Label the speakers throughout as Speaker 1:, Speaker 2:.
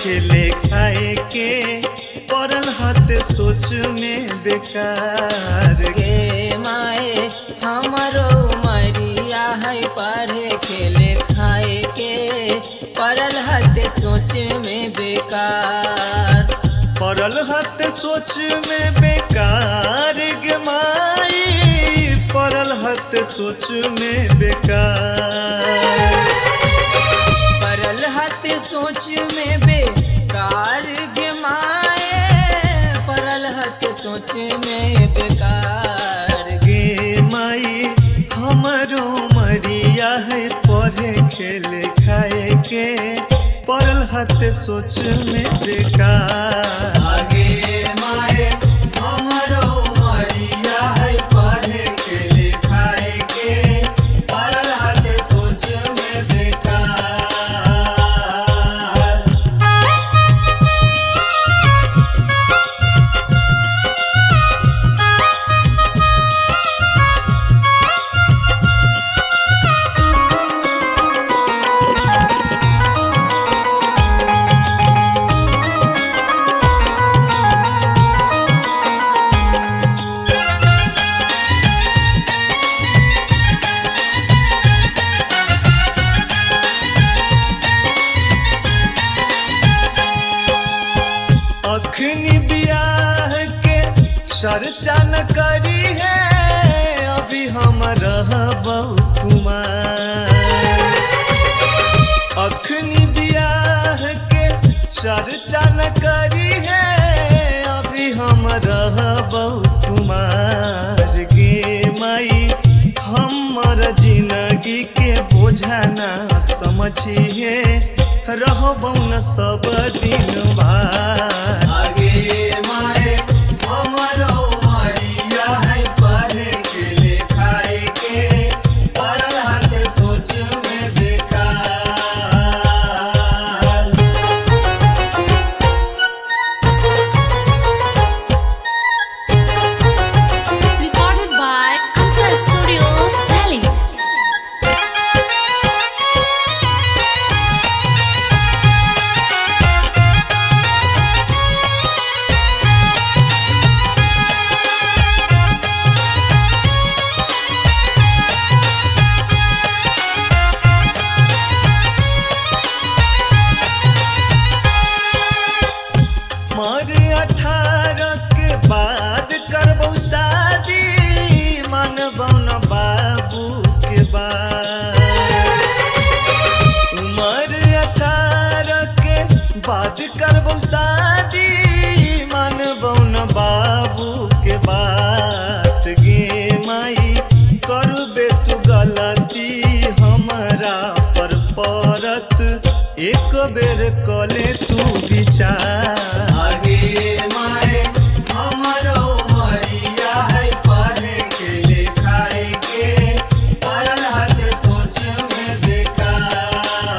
Speaker 1: खेले खाए के पड़ल हाथ सोच में बेकार।
Speaker 2: गे माए हमरो उमरिया है पढ़े खेले खाए के पड़ल हाथ सोच में बेकार।
Speaker 1: पड़ल हाथ सोच में बेकार गे माई पड़ल हाथ सोच में बेकार।
Speaker 2: पड़ल हाथ सोच में बेकार गे माए पड़ल हाथ सोच में बेकार।
Speaker 1: गे माई हमरो मरिया है पढ़े खेले खाए के पड़ल हाथ सोच में बेकार।
Speaker 2: आगे माए हमरो मरिया है पढ़े खेले खाए के पड़ल हाथ सोच में बेकार।
Speaker 1: अखनी बियाह के चर्चा न करी है अभी हम रहबौ कुमार। अखनी बियाह के चर्चा न करी है अभी हम रहबौ कुमार। गे माई हमर जिंदगी के बोझा न समझिए रहबौ न सब दिन भार।
Speaker 2: आगे माए हमरो मरिया है पढ़े खेले खाए के पड़ल हाथ सोच में बेकार।
Speaker 3: Recorded by Anta Studio, Delhi.
Speaker 1: मर 18 के बाद करबौ शादी मानबौ न बाबू के बात। उमर 18 के बाद करबौ शादी मानबौ न बाबू के बात। गे माई करबे तू गलती हमरा पर पड़त एक बेर कले तू विचार।
Speaker 2: आगे माए हमरो मरिया है पढ़े खेले खाए के पड़ल हाथ सोच में बेकार।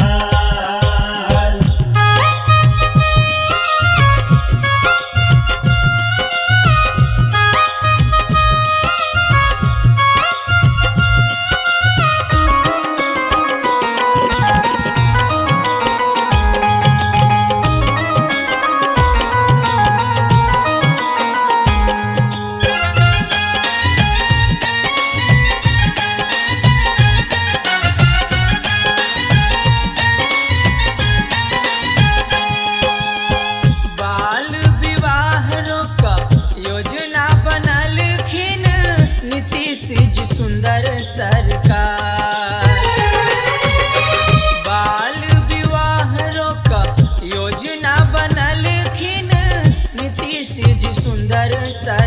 Speaker 2: बाल विवाह रोक योजना बनलखिन नीतीश जी सुंदर सरकार। बाल विवाह रोक योजना बनलखिन नीतीश जी सुंदर सरकार।